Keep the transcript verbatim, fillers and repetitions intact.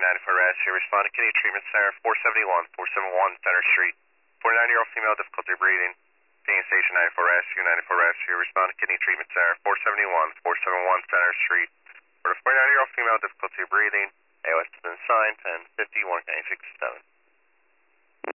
ninety-four Rescue. Responding Kidney Treatment Center, four seventy-one, four seventy-one Center Street. forty-nine-year-old female, difficulty breathing. Kidney Station ninety-four Rescue, ninety-four Rescue. Responding Kidney Treatment Center, four seventy-one, four seventy-one Center Street. For the forty-nine-year-old female, difficulty breathing. A O S has been assigned, ten fifty, one ninety-six seven.